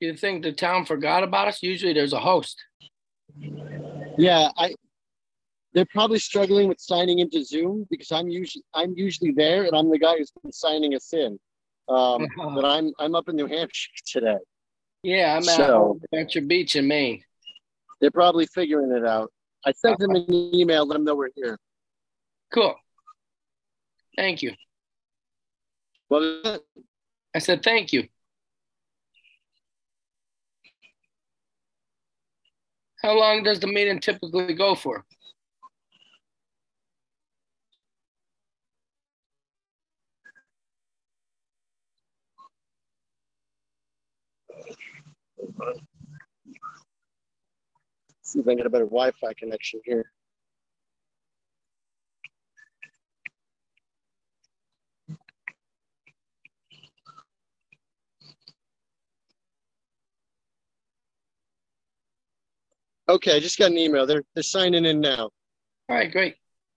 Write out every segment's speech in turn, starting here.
You think the town forgot about us? Usually there's a host. Yeah, they're probably struggling with signing into Zoom because I'm usually there and I'm the guy who's been signing us in. But I'm up in New Hampshire today. Yeah, I'm So at Venture Beach in Maine. they're probably figuring it out. I sent them an email, let them know we're here. Cool. Thank you. Well, I said thank you. How long does the meeting typically go for? see if I can get a better Wi-Fi connection here. Okay, I just got an email. They're signing in now. All right, great.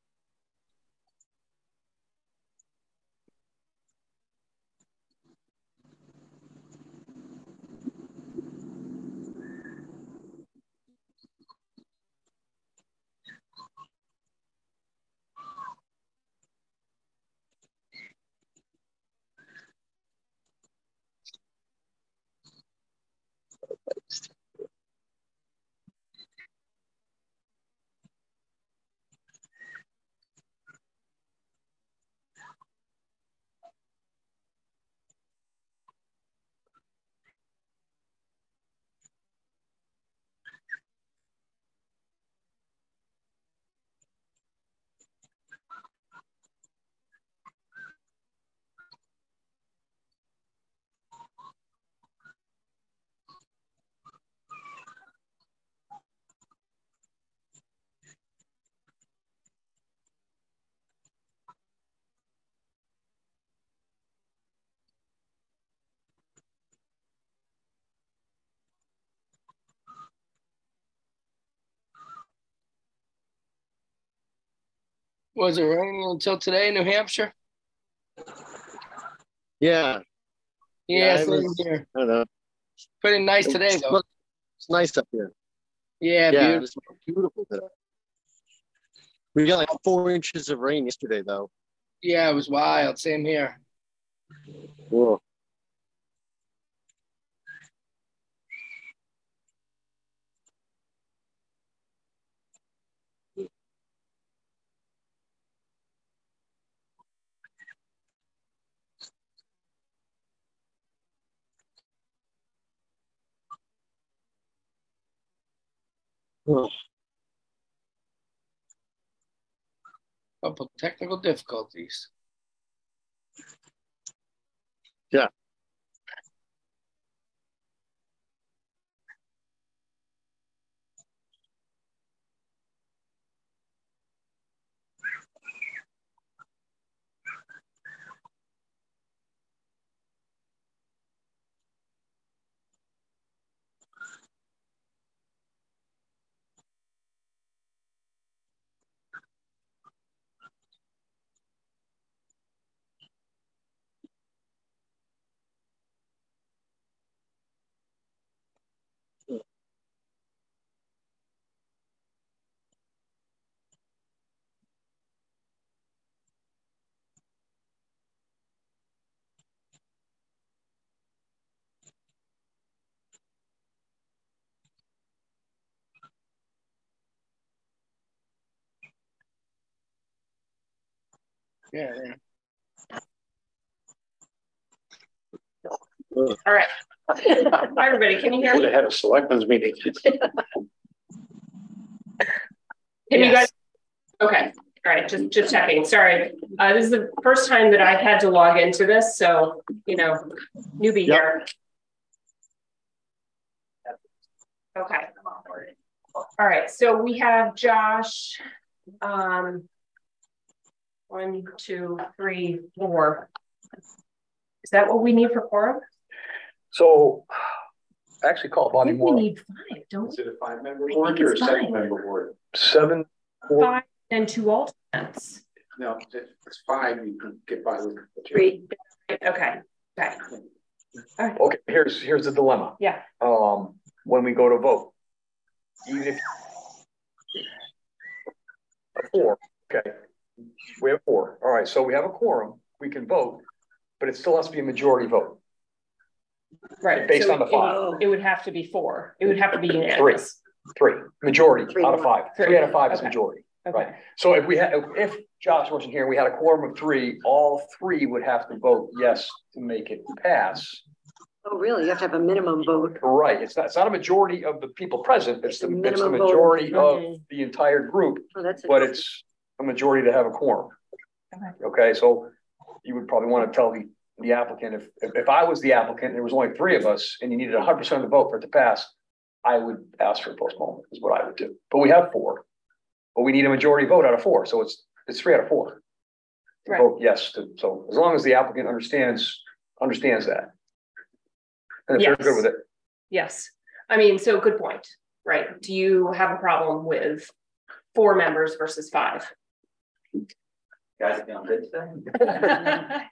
Was it raining until today in New Hampshire? Yeah. Yeah, same here. I don't know. Pretty nice today, though. It's nice up here. Yeah, Yeah, beautiful. it's beautiful today. We got like 4 inches of rain yesterday, though. Yeah, it was wild. Same here. Cool. Oh. Couple technical difficulties. Yeah. Yeah. All right. Hi, everybody. Can you hear me? Would have had a selectmen's meeting. Can you guys? Okay. All right. Just checking. Sorry. This is the first time that I had to log into this. So, newbie here. Okay. All right. So we have Josh. 1, 2, 3, 4. Is that what we need for quorum? So actually call Bonnie We Moore. need 5, don't we? Is it a 5-member board or a 7-member board? 7, 4. 5 and 2 alternates. No, it's 5. You can get by with 3. Okay. Okay. Okay, here's the dilemma. Yeah. When we go to vote, even if a 4, okay, we have 4. All right, so we have a quorum, we can vote, but it still has to be a majority vote. Right. Based so on the 5. It would have to be 4. It would have to be unanimous. 3 majority 3 out of 5. 3 out of 5 is Okay. majority. Okay. Right. So if Josh wasn't here, we had a quorum of 3, all 3 would have to vote yes to make it pass. Oh, really? You have to have a minimum vote. Right. It's not a majority of the people present. It's the minimum vote. majority of Mhm. the entire group, Oh, that's but it's a majority to have a quorum. Okay. So you would probably want to tell the applicant, if I was the applicant, and there was only 3 of us and you needed 100% of the vote for it to pass, I would ask for a postponement is what I would do. But we have 4, but we need a majority vote out of 4. So it's 3 out of 4. Right. Vote yes. So as long as the applicant understands that. And if Yes. they're good with it. Yes. I mean, so good point, right? Do you have a problem with 4 members versus 5? Guys are feeling good today?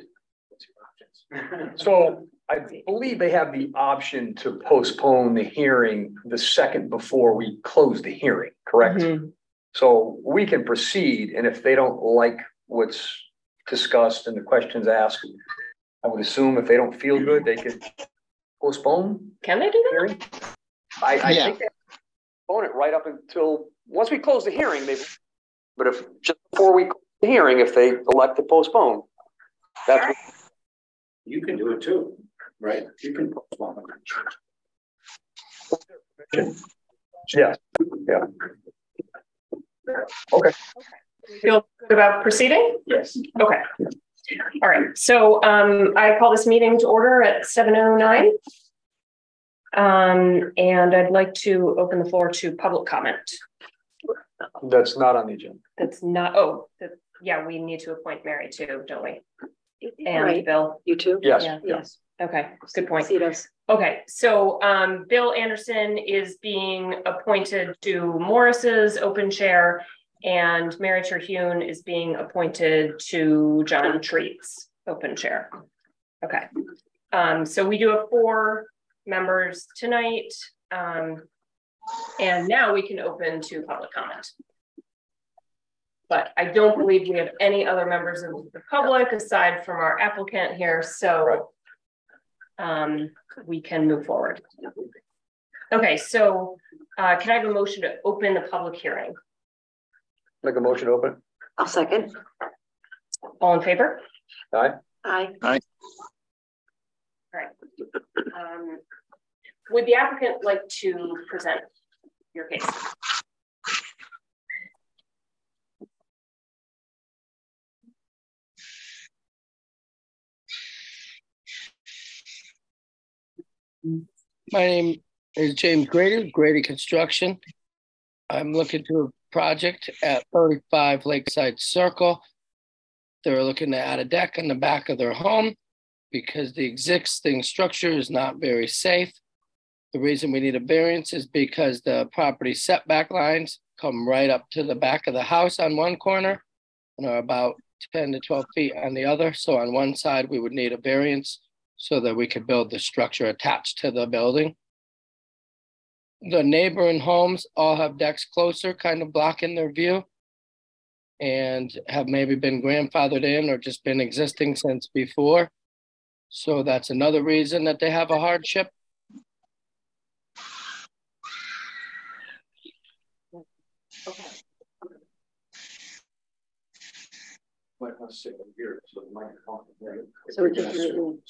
So I believe they have the option to postpone the hearing the second before we close the hearing, correct? Mhm. So we can proceed, and if they don't like what's discussed and the questions asked, I would assume if they don't feel good, they could postpone Can they do the that? hearing. I Yeah. think they postpone it right up until, once we close the hearing, maybe. But if, just before we close the hearing, if they elect to postpone, that's what. You can do it too, right? You can postpone it. Yeah, yeah. Okay. Feel good about proceeding? Yes. Okay. All right. So I call this meeting to order at 7:09. And I'd like to open the floor to public comment. That's not on the agenda. That's not, yeah, we need to appoint Mary too, don't we? And Right. Bill. You too? Yes. Yeah. Yes. Okay, good point. See those. Okay, so Bill Anderson is being appointed to Morris's open chair, and Mary Terhune is being appointed to John Treat's open chair. Okay, so we do have 4 members tonight, and now we can open to public comment. But I don't believe we have any other members of the public aside from our applicant here, so we can move forward. Okay, so can I have a motion to open the public hearing? Make a motion to open. I'll second. All in favor? Aye. Aye. All right. Would the applicant like to present your case? My name is James Grady, Grady Construction. I'm looking to a project at 35 Lakeside Circle. They're looking to add a deck on the back of their home because the existing structure is not very safe. The reason we need a variance is because the property setback lines come right up to the back of the house on one corner and are about 10 to 12 feet on the other. So on one side, we would need a variance so that we could build the structure attached to the building. The neighboring homes all have decks closer, kind of blocking their view, and have maybe been grandfathered in or just been existing since before. So that's another reason that they have a hardship. Okay. So we can hear you.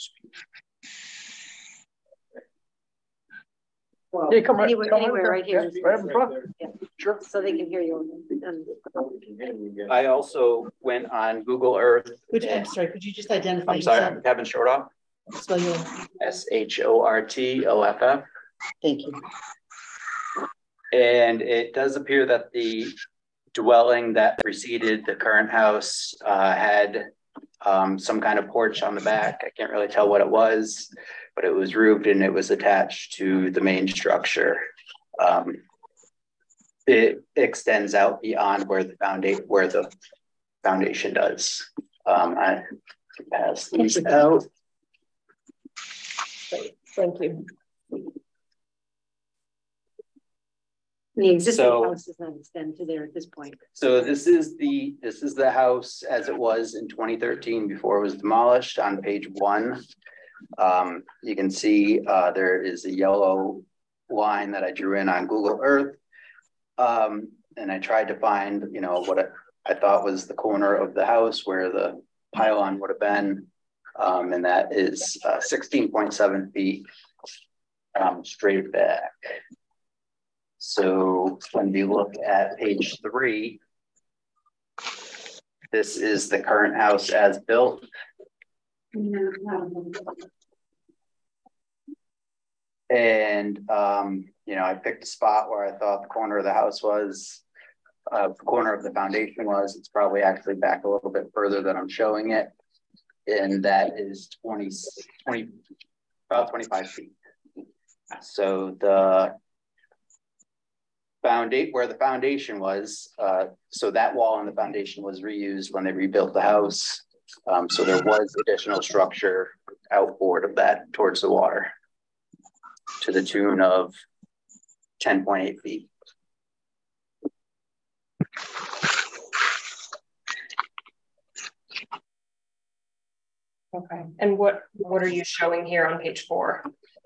Well, Yeah, come right, anywhere right here. Yeah, right up in front. Yeah. Sure. So they can hear you. I also went on Google Earth. I'm sorry, could you just identify I'm sorry, yourself? I'm Kevin Shortoff, Spell your, SHORTOFF. thank you. And it does appear that the dwelling that preceded the current house had some kind of porch on the back. I can't really tell what it was, but it was roofed and it was attached to the main structure. It extends out beyond where the foundation does. I can pass these out. Great, thank you. The existing So- house does not extend to there at this point. So this is the house as it was in 2013 before it was demolished on page 1. You can see there is a yellow line that I drew in on Google Earth. And I tried to find, what I thought was the corner of the house where the pylon would have been. And that is 16.7 feet straight back. So when we look at page 3, this is the current house as built. And, I picked a spot where I thought the corner of the house was, the corner of the foundation was. It's probably actually back a little bit further than I'm showing it. And that is about 25 feet. So where the foundation was, so that wall and the foundation was reused when they rebuilt the house. So there was additional structure outboard of that towards the water to the tune of 10.8 feet. Okay, and what are you showing here on page 4?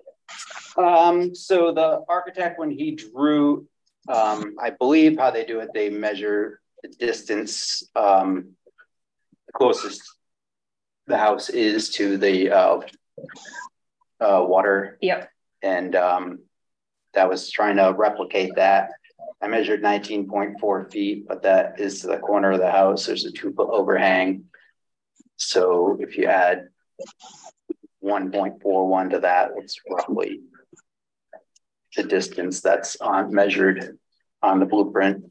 So the architect, when he drew, I believe how they do it, they measure the distance closest the house is to the water. Yep. And that was trying to replicate that. I measured 19.4 feet, but that is the corner of the house. There's a 2-foot overhang. So if you add 1.41 to that, it's roughly the distance that's measured on the blueprint.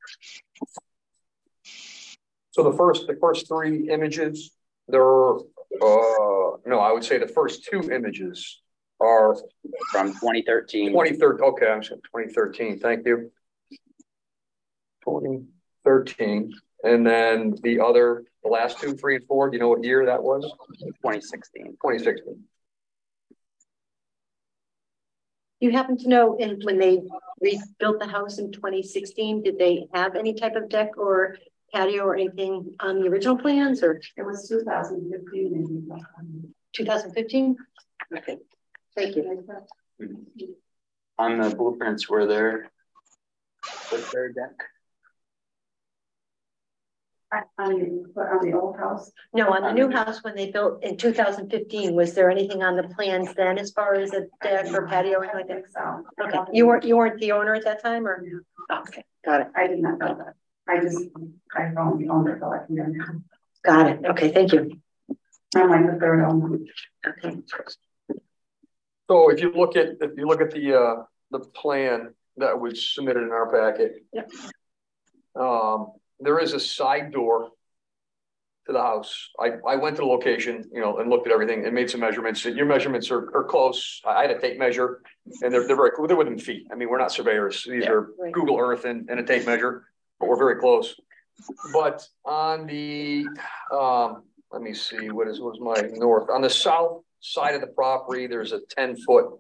So the first 3 images, I would say the first 2 images are From 2013. 2013. Okay, I'm saying 2013. Thank you. 2013, and then the last 2, 3, and 4. Do you know what year that was? 2016. 2016. You happen to know when they rebuilt the house in 2016, did they have any type of deck or patio or anything on the original plans, or? It was 2015. 2015? Okay, thank you. On the blueprints, was there a deck? On the old house? No, on the new house, when they built in 2015, was there anything on the plans then as far as a deck or patio or anything like that? So. Okay, you weren't the owner at that time, or? Oh, okay, got it. I did not know that. I only owned it, so I can. Got it. Okay, thank you. I'm like the third owner. Okay. So if you look at the plan that was submitted in our packet, yep. There is a side door to the house. I went to the location, and looked at everything and made some measurements. Your measurements are close. I had a tape measure, and they're within feet. I mean, we're not surveyors. These are right. Google Earth and a tape measure, but we're very close. But on the let me see, what was my north? On the south side of the property, there's a 10-foot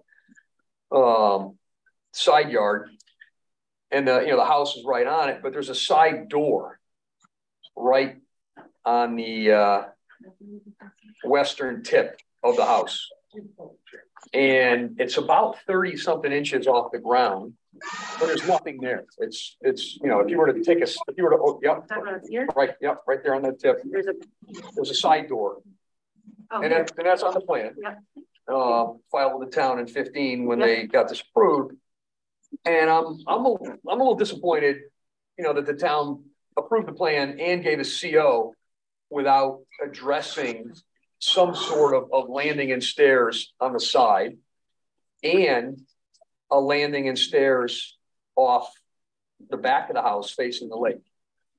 side yard. And the house is right on it, but there's a side door right on the western tip of the house. And it's about 30 something inches off the ground, but there's nothing there. It's if you were to right there on that tip, there's a side door. Oh, and that's on the plan. Yep. Filed with the town in 15 when they got this approved. And I'm a little disappointed, that the town approved the plan and gave a CO without addressing some sort of landing and stairs on the side and a landing and stairs off the back of the house facing the lake.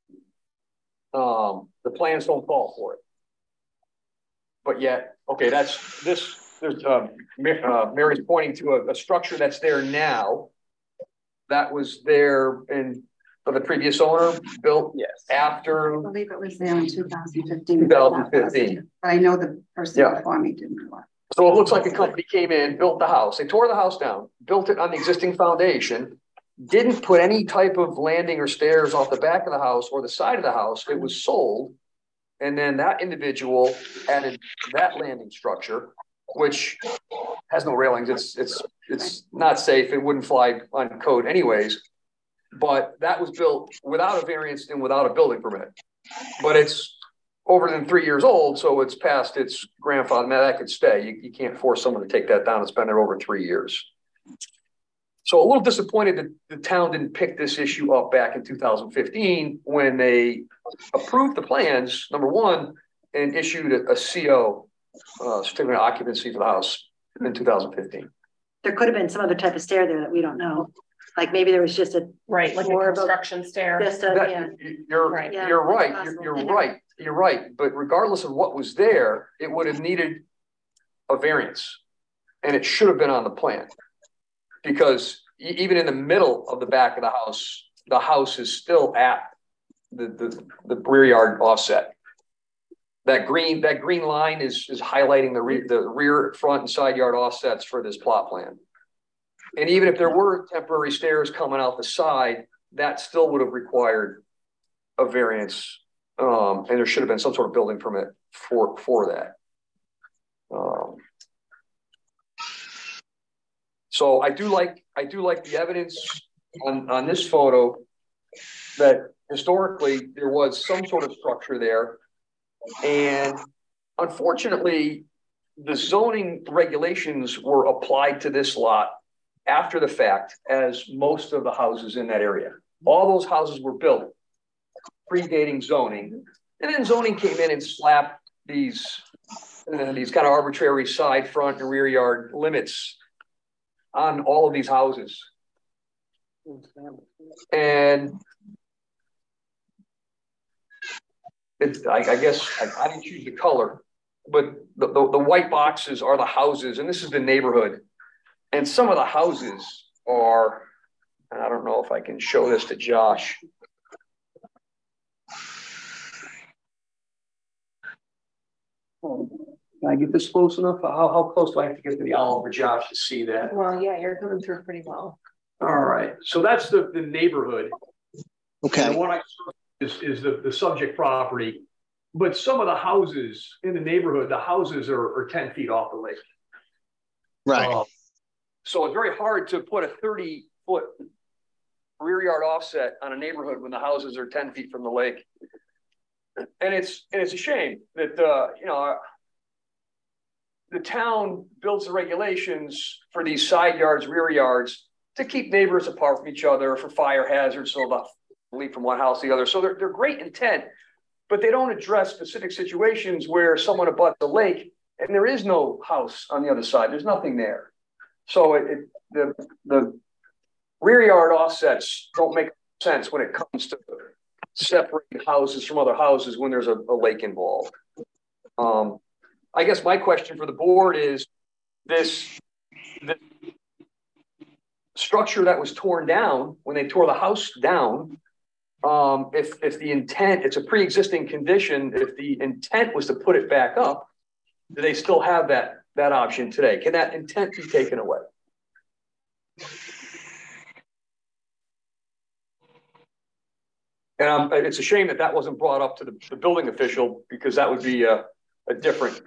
The plans don't call for it. But yet, okay, Mary's pointing to a structure that's there now. That was there for the previous owner built after. I believe it was there in 2015. 2015. But I know the person before me didn't know it. So it looks like a company came in, built the house. They tore the house down, built it on the existing foundation, didn't put any type of landing or stairs off the back of the house or the side of the house. It was sold. And then that individual added that landing structure, which has no railings. It's not safe. It wouldn't fly on code anyways. But that was built without a variance and without a building permit. But it's over than 3 years old, so it's past its grandfather. Now that could stay. You can't force someone to take that down. It's been there over 3 years. So a little disappointed that the town didn't pick this issue up back in 2015 when they approved the plans, number one, and issued a CO, certificate of occupancy for the house in 2015. There could have been some other type of stair there that we don't know. Like maybe there was just a Right, like a construction stair. just a, That- yeah. You're Right. Yeah, you're it's right. possible. You're right. You're right. But regardless of what was there, it would have needed a variance, and it should have been on the plan, because even in the middle of the back of the house is still at the rear yard offset. That green line is highlighting the rear, front, and side yard offsets for this plot plan. And even if there were temporary stairs coming out the side, that still would have required a variance. And there should have been some sort of building permit for that. So I do like the evidence on this photo that historically there was some sort of structure there. And unfortunately, the zoning regulations were applied to this lot after the fact, as most of the houses in that area. All those houses were built predating zoning. And then zoning came in and slapped these kind of arbitrary side, front, and rear yard limits on all of these houses. And I guess I didn't choose the color, but the white boxes are the houses, and this is the neighborhood. And some of the houses are, and I don't know if I can show this to Josh. Can I get this close enough? How close do I have to get to the owl for Josh to see that? Well, yeah, you're coming through pretty well. All right. So that's the neighborhood. Okay. And what I is the subject property. But some of the houses in the neighborhood, the houses are 10 feet off the lake. Right. So it's very hard to put a 30-foot rear yard offset on a neighborhood when the houses are 10 feet from the lake. And it's a shame that the town builds the regulations for these side yards, rear yards to keep neighbors apart from each other, for fire hazards, so they'll leap from one house to the other. So they're great intent, but they don't address specific situations where someone abuts a lake and there is no house on the other side. There's nothing there. So the rear yard offsets don't make sense when it comes to separating houses from other houses when there's a lake involved. I guess my question for the board is the structure that was torn down when they tore the house down. If the intent, it's a pre-existing condition, if the intent was to put it back up, do they still have that option today? Can that intent be taken away? And it's a shame that wasn't brought up to the building official, because that would be a different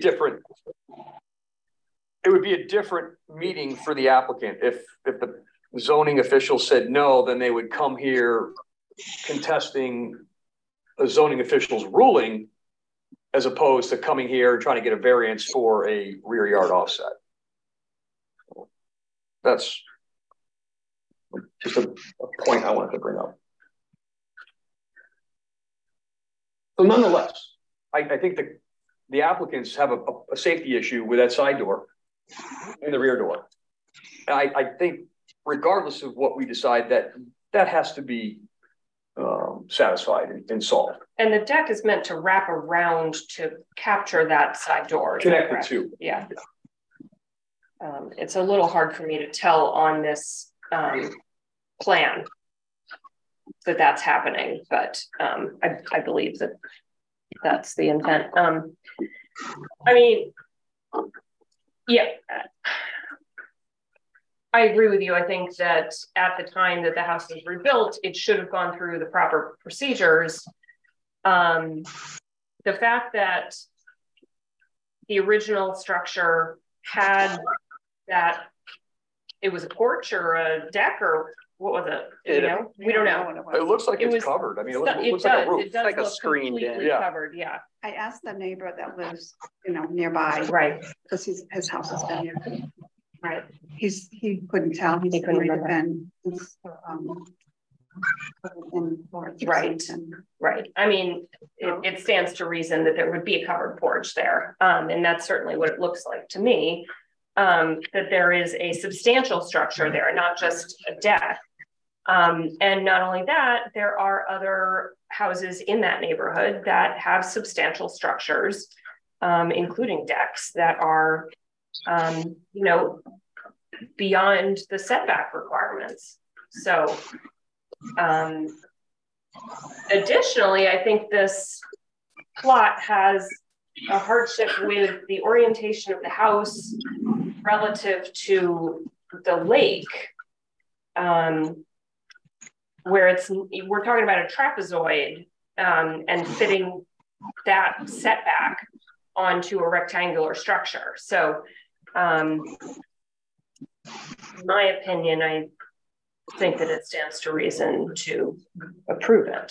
meeting for the applicant. If the zoning official said no, then they would come here contesting a zoning official's ruling, as opposed to coming here and trying to get a variance for a rear yard offset. That's just a point I wanted to bring up. So nonetheless, I think the applicants have a safety issue with that side door and the rear door. And I think regardless of what we decide, that has to be satisfied and solved. And the deck is meant to wrap around to capture that side door. Connected to. Yeah. It's a little hard for me to tell on this plan that's happening, but I believe that's the intent. I mean, Yeah. I agree with you. I think that at the time that the house was rebuilt, it should have gone through the proper procedures. The fact that the original structure had that, it was a porch or a deck or what was it? You know? We don't know. It looks like it's covered. I mean, it looks like a roof. It does like a look screened in. completely covered. Yeah. I asked the neighbor that lives, nearby. Right. Because his house has been here. Right. He couldn't tell. He couldn't have been. Right. Right. I mean, it stands to reason that there would be a covered porch there. And that's certainly what it looks like to me. That there is a substantial structure there, not just a deck. And not only that, there are other houses in that neighborhood that have substantial structures, including decks that are, beyond the setback requirements. So, additionally, I think this plot has a hardship with the orientation of the house relative to the lake, where we're talking about a trapezoid and fitting that setback onto a rectangular structure. So, in my opinion, I think that it stands to reason to approve it.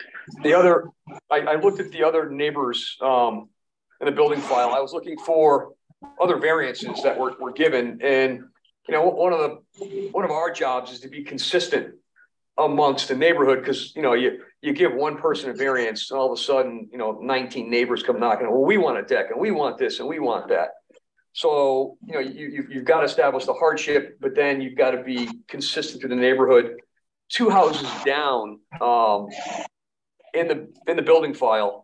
I looked at the other neighbors in the building file. I was looking for other variances that were given, and one of our jobs is to be consistent amongst the neighborhood, because you give one person a variance, and all of a sudden 19 neighbors come knocking. Well, we want a deck, and we want this, and we want that. So you've got to establish the hardship, but then you've got to be consistent through the neighborhood. 2 houses down, in the building file,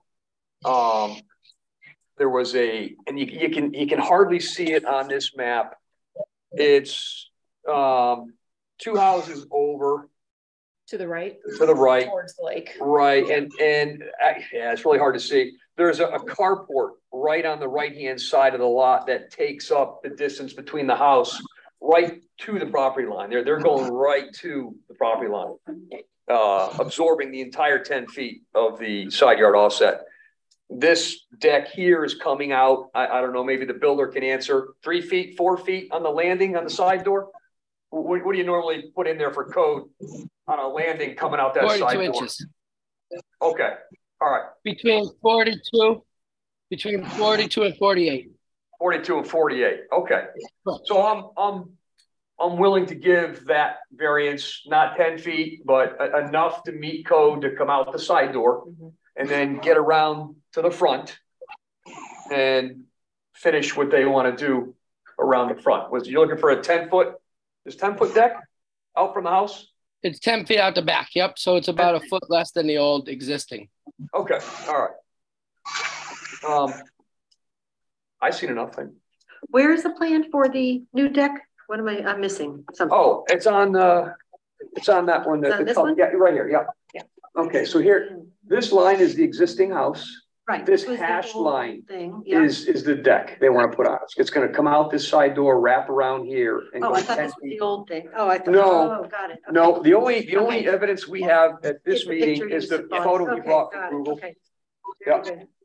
there was and you can hardly see it on this map. It's 2 houses over. To the right. To the right. Towards the lake. Right, and yeah, it's really hard to see. There's a carport right on the right-hand side of the lot that takes up the distance between the house right to the property line. They're going right to the property line, absorbing the entire 10 feet of the side yard offset. This deck here is coming out, I don't know, maybe the builder can answer, 3 feet, 4 feet on the landing on the side door? What do you normally put in there for code on a landing coming out that 42 side door? inches. Okay, all right. Between 42 and 48. 42 and 48. Okay. So I'm willing to give that variance, not 10 feet, but enough to meet code to come out the side door, and then get around to the front and finish what they want to do around the front. Was you looking for a 10-foot? Is 10-foot deck out from the house? It's 10 feet out the back. Yep. So it's about a foot less than the old existing. Okay. All right. I've seen enough. Where is the plan for the new deck? What am I'm missing? Something. Oh, it's on that one. This one? Yeah, right here. Yeah. Okay. So here, this line is the existing house. Right. This hashed line thing. Yeah. is the deck they want to put on. It's going to come out this side door, wrap around here, and go go I thought 10 this was feet. the old thing. Oh, I thought. No. Oh, got it. Okay. No, the only evidence we have at this It's the meeting picture is you the bought. photo we Okay, brought got from it. Google. Okay. Very Yeah. good.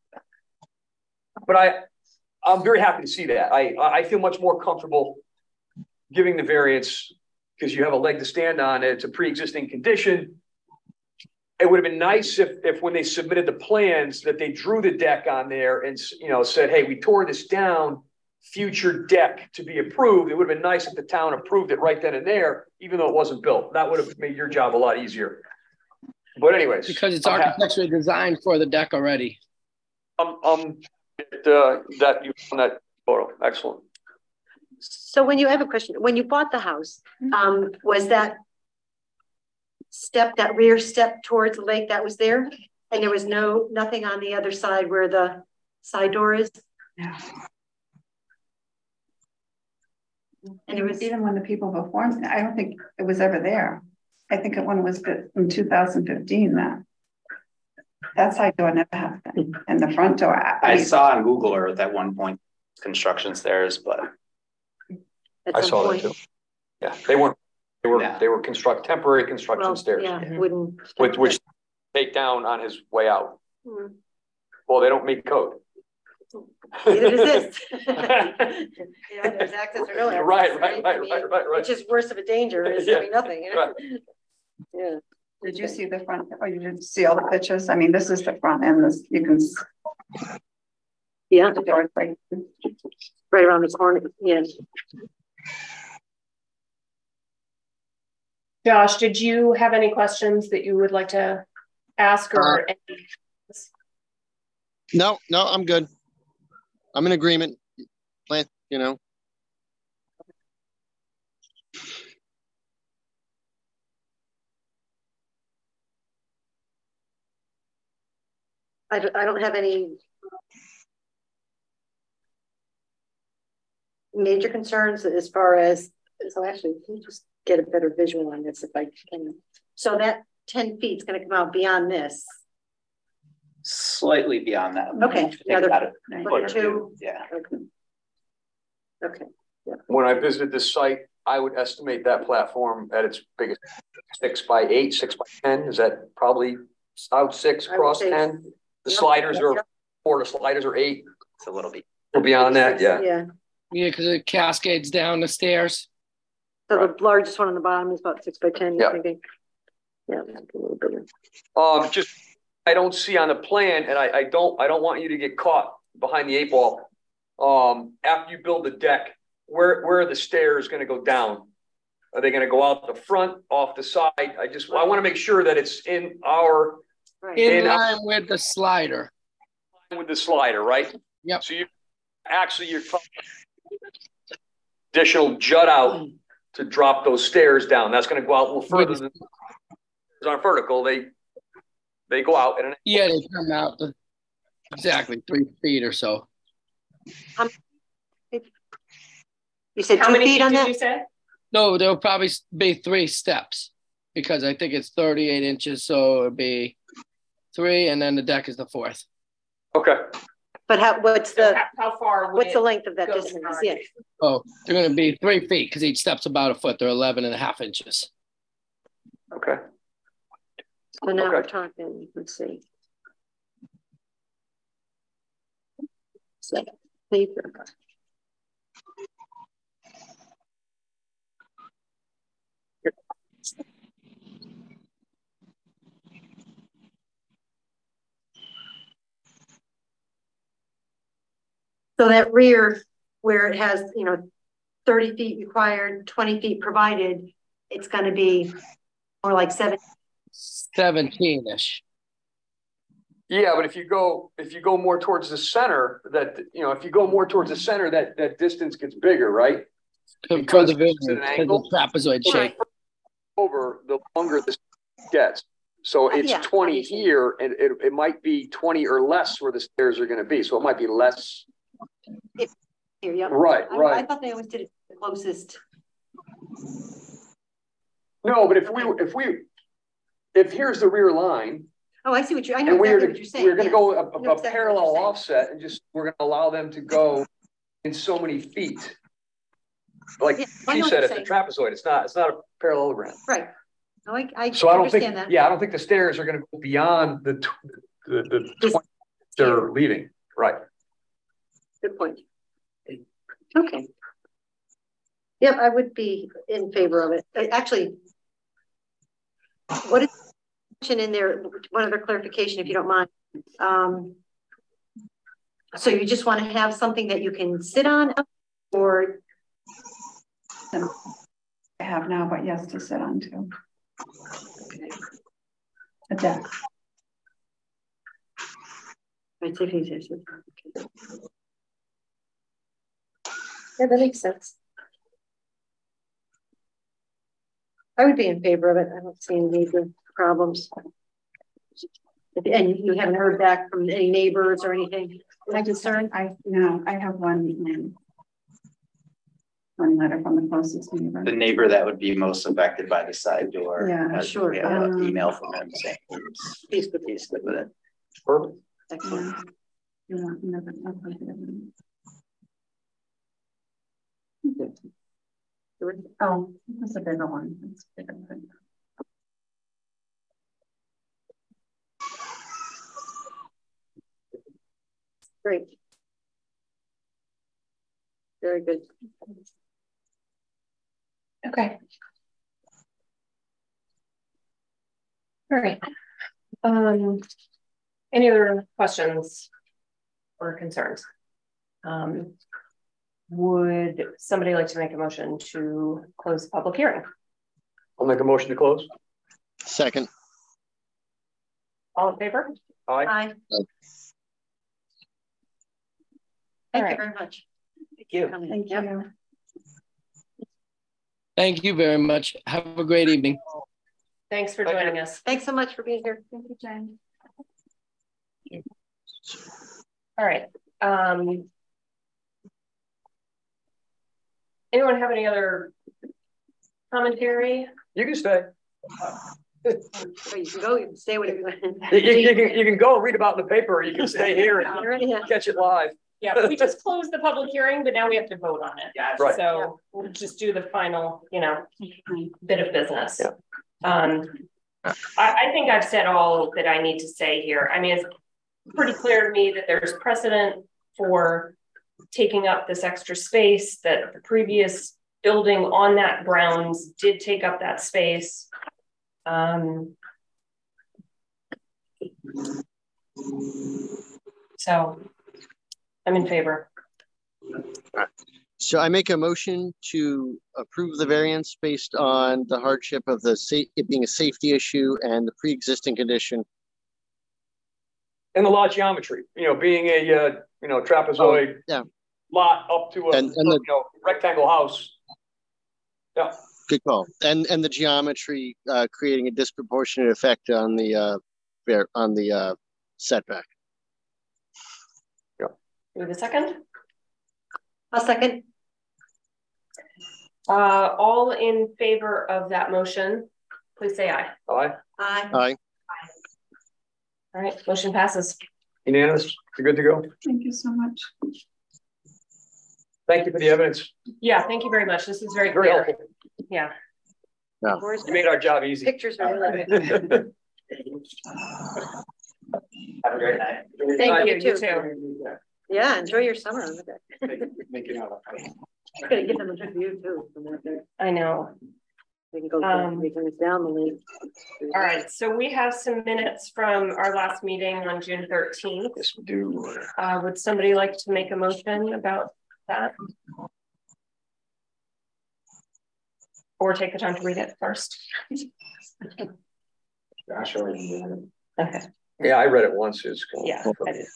But I'm very happy to see that. I feel much more comfortable giving the variance because you have a leg to stand on. It's a pre-existing condition. It would have been nice if when they submitted the plans that they drew the deck on there and said, hey, we tore this down, future deck to be approved. It would have been nice if the town approved it right then and there, even though it wasn't built. That would have made your job a lot easier. But anyways. Because it's architecturally designed for the deck already. That you found that photo. Excellent. So when you have a question, when you bought the house, was that rear step towards the lake that was there? And there was nothing on the other side where the side door is? No. And it was even when the people before, I don't think it was ever there. I think when it was in 2015 that side door never happened. And the front door. I saw on Google Earth at one point construction stairs, but at I some saw that point. too. Yeah, they weren't, they were temporary construction Well, stairs, yeah, wooden. which take down on his way out. Hmm. Well, they don't meet code. Neither does this. You know, there's access or no access. Right. I mean, it's just worse of a danger is having nothing, you know? Right. Yeah. Did you see the front, or you didn't see all the pictures? I mean, this is the front end, this, you can. Yeah, The door's right. right around the corner, yeah. Josh, did you have any questions that you would like to ask or? No, I'm good. I'm in agreement. Plan, you know. I don't have any major concerns as far as, so actually, let me just get a better visual on this if I can. So that 10 feet is going to come out beyond this. slightly beyond that. Okay. Take about a Another foot or two. two. Yeah. Okay. Yeah. When I visited this site, I would estimate that platform at its biggest 6 by 8, 6 by 10. Is that probably out 6 across 10? The sliders are 4, the sliders are 8. It's a little bit. Or beyond that, yeah. Yeah. Yeah, because it cascades down the stairs. So the largest one on the bottom is about 6 by 10. Yeah. You're thinking? Yeah, a little bigger. Just I don't see on the plan, and I don't want you to get caught behind the 8 ball. After you build the deck, where are the stairs going to go down? Are they going to go out the front, off the side? I want to make sure that it's in our Right. In line with the slider. with the slider, right? Yep. So you're additional jut out to drop those stairs down. That's going to go out a little further than on vertical. They go out and Yeah, they come out exactly 3 feet or so. You said How 2 many feet feet on did that? you say? No, there'll probably be 3 steps because I think it's 38 inches. So it'd be 3 and then the deck is the 4th. okay. But what's So the how far? would what's the it length of that go distance? beyond? Yeah. Oh, they're going to be 3 feet because each step's about a foot. They're 11.5 inches. Okay. So now Okay. we're talking, let's see. So, paper. So that rear where it has, 30 feet required, 20 feet provided, it's going to be more like 17-ish. Yeah, but if you go more towards the center, that distance gets bigger, right? For Because the it's at an angle. the trapezoid shape. Over, the longer this gets. So it's Yeah, 20 obviously. here, and it might be 20 or less where the stairs are going to be. So it might be less. here. Yep. Right. I thought they always did it the closest. No, but if here's the rear line, Oh, I see what I and know exactly we're what you're saying. going to go I know a exactly what parallel you're saying. offset, and we're going to allow them to go in so many feet. Like Yeah, I she know what said, you're it's a trapezoid. It's not a parallelogram. Right. No, I So I don't think, understand that. I don't think the stairs are going to go beyond the 20 they're leaving. Right. Good point. Okay. Yep, I would be in favor of it. Actually, what is in there? One other clarification, if you don't mind. So you just want to have something that you can sit on, or I have now, but yes, to sit on too. A deck. right, so okay. Yeah, that makes sense. I would be in favor of it. I don't see any major problems. And you haven't heard back from any neighbors or anything? My concern, I have one letter from the closest neighbor. The neighbor that would be most affected by the side door. Yeah, sure. We have an email from him saying he's good with it. Perfect. Excellent. Yeah. Oh, that's a bigger one. That's a bigger one. Great. Very good. Okay. All right. Any other questions or concerns? Would somebody like to make a motion to close the public hearing? I'll make a motion to close. Second. All in favor? Aye. Aye. Thank you very much. Thank you. Thank you. Thank you very much. Have a great evening. Thanks for joining us. Thanks so much for being here. Thank you, Jen. All right. Anyone have any other commentary? You can stay. Oh, you can go, you can stay whatever you want. You can go and read about it in the paper, or you can stay here and Yeah. catch it live. Yeah, we just closed the public hearing, but now we have to vote on it. Right. So we'll just do the final, bit of business. Yeah. I think I've said all that I need to say here. I mean, it's pretty clear to me that there's precedent for taking up this extra space, that the previous building on that grounds did take up that space. So I'm in favor. So I make a motion to approve the variance based on the hardship of it being a safety issue and the pre-existing condition. And the lot geometry, being a, trapezoid lot up to a rectangle house. Yeah. Good call. And the geometry creating a disproportionate effect on the setback. Yeah. Do we have a second? I'll second. All in favor of that motion, please say aye. Aye. Aye. Aye. All right, motion passes. Unanimous. You're good to go. Thank you so much. Thank you for the evidence. Yeah, thank you very much. This is very Very clear. helpful. Yeah. Yeah. You made our job easy. Pictures are really Have good. a great night. Thank you, you you too. too. Yeah, enjoy your summer on the deck. Make it out. Gotta give them a good view too from out there. I know. They can go they can down the lake. All right, so we have some minutes from our last meeting on June 13th. Yes, we do. Would somebody like to make a motion about that? Or take the time to read it first? Gosh, already. Okay. Yeah, I read it once. It's cool. Yeah, I did.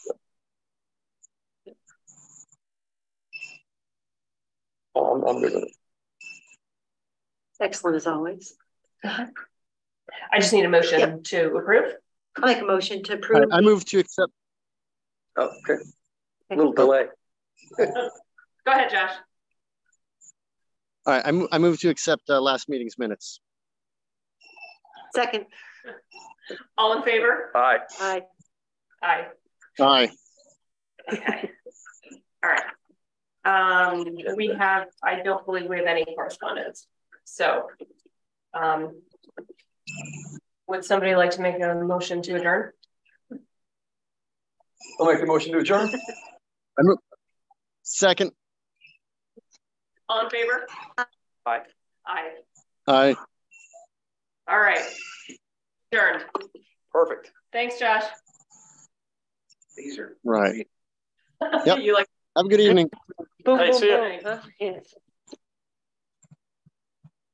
I'm good with it. Excellent as always. I just need a motion to approve. I'll make a motion to approve. I move to accept. Oh, okay. A little delay. Go ahead, Josh. All right, I move to accept last meeting's minutes. Second. All in favor? Aye. Aye. Aye. Aye. Okay. All right. I don't believe we have any correspondence. So, would somebody like to make a motion to adjourn? I'll make the motion to adjourn. Second. All in favor? Aye. Aye. Aye. All right. Adjourned. Perfect. Thanks, Josh. These are Right. Yep. You like Have a good evening. Boom, Hey, boom, see ya. boom, huh? Yes.